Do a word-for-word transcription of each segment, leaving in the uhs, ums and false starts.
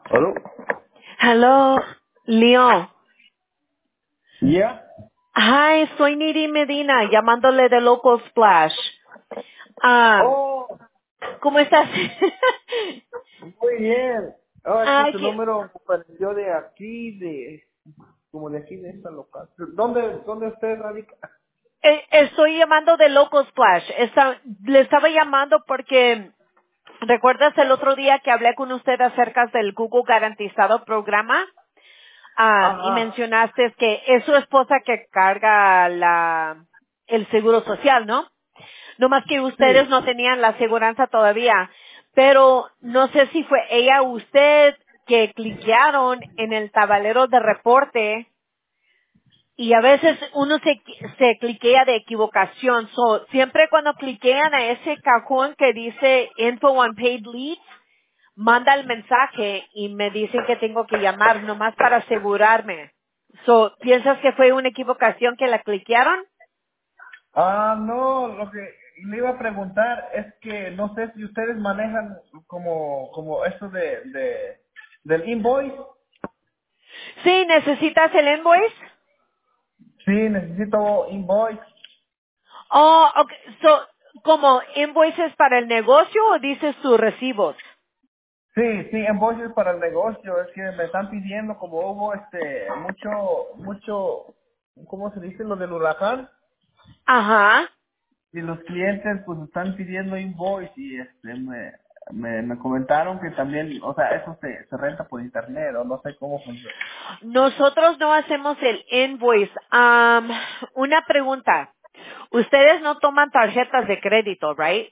Hello? Hello, Leon. Yeah. Hi, soy Niri Medina, llamándole de Local Splash. Ah, Oh, ¿cómo estás? muy bien. Oh, es que Ay, su que, número apareció de aquí, de, como de aquí, de esta local. ¿Dónde, dónde usted radica? eh, estoy llamando de Local Splash. Esta- le estaba llamando porque, ¿recuerdas el otro día que hablé con usted acerca del Google Garantizado programa? Ah, y Ajá. mencionaste que es su esposa que carga la, el seguro social, ¿no? No más que ustedes Sí. no tenían la aseguranza todavía. Pero no sé si fue ella o usted que cliquearon en el tablero de reporte y a veces uno se, se cliquea de equivocación. So, siempre cuando cliquean a ese cajón que dice Info on Paid Leads, manda el mensaje y me dicen que tengo que llamar nomás para asegurarme. So, ¿piensas que fue una equivocación que la cliquearon? Ah, no, lo que le iba a preguntar es que no sé si ustedes manejan como, como eso de, de, del invoice. Sí, ¿necesitas el invoice? Sí, necesito invoice. Oh, okay. So, ¿como invoices para el negocio o dices tus recibos? Sí, sí, invoices para el negocio. Es que me están pidiendo, como hubo este, mucho, mucho, ¿cómo se dice? Lo del huracán. Ajá. Y los clientes pues están pidiendo invoice y este me, me, me comentaron que también, o sea, eso se, se renta por internet o no sé cómo funciona. Nosotros no hacemos el invoice. Am, una pregunta. Ustedes no toman tarjetas de crédito, right?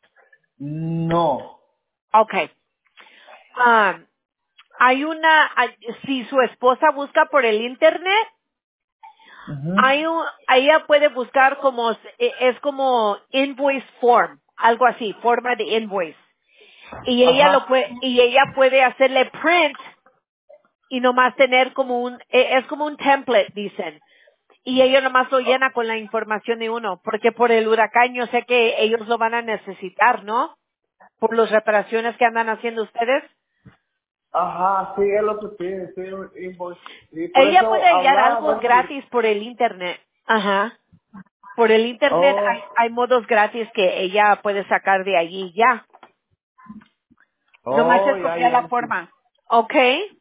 No. Okay. Am, hay una, hay- si su esposa busca por el internet, Ujú. hay un, ella puede buscar como, e- es como invoice form, algo así, forma de invoice. Y ella lo Ajá. puede, y ella puede hacerle print y nomás tener como un, e- es como un template, dicen. Y ella nomás lo llena con la información de uno, porque por el huracán yo sé que ellos lo van a necesitar, ¿no? Por las reparaciones que andan haciendo ustedes. Ajá, sí, es lo que pide, sí, un invoice. Y por Ella eso puede hallar hablaba, a algo ver si... gratis por el internet. Ajá. Por el internet Oh, hay, hay modos gratis que ella puede sacar de allí ya. Nomás oh, es ya, copiar ya, la entiendo. forma. ¿Ok?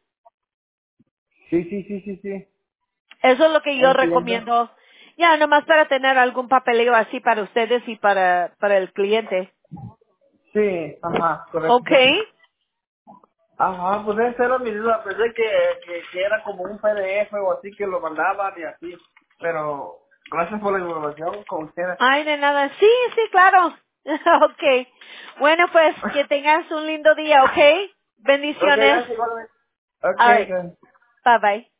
Sí, sí, sí, sí, sí. Eso es lo que yo Entiendo. recomiendo. Ya, nomás para tener algún papeleo así para ustedes y para, para el cliente. Sí, ajá, ¿Ok? correcto. Ajá, pues esa era mi duda, pensé que, que, que era como un P D F o así que lo mandaban y así, pero gracias por la información, como quiera. Ay, de nada. Sí, sí, claro. Ok. Bueno, pues que tengas un lindo día, ¿ok? Ok, Bendiciones. gracias igualmente. All right. Ok, Bye bye.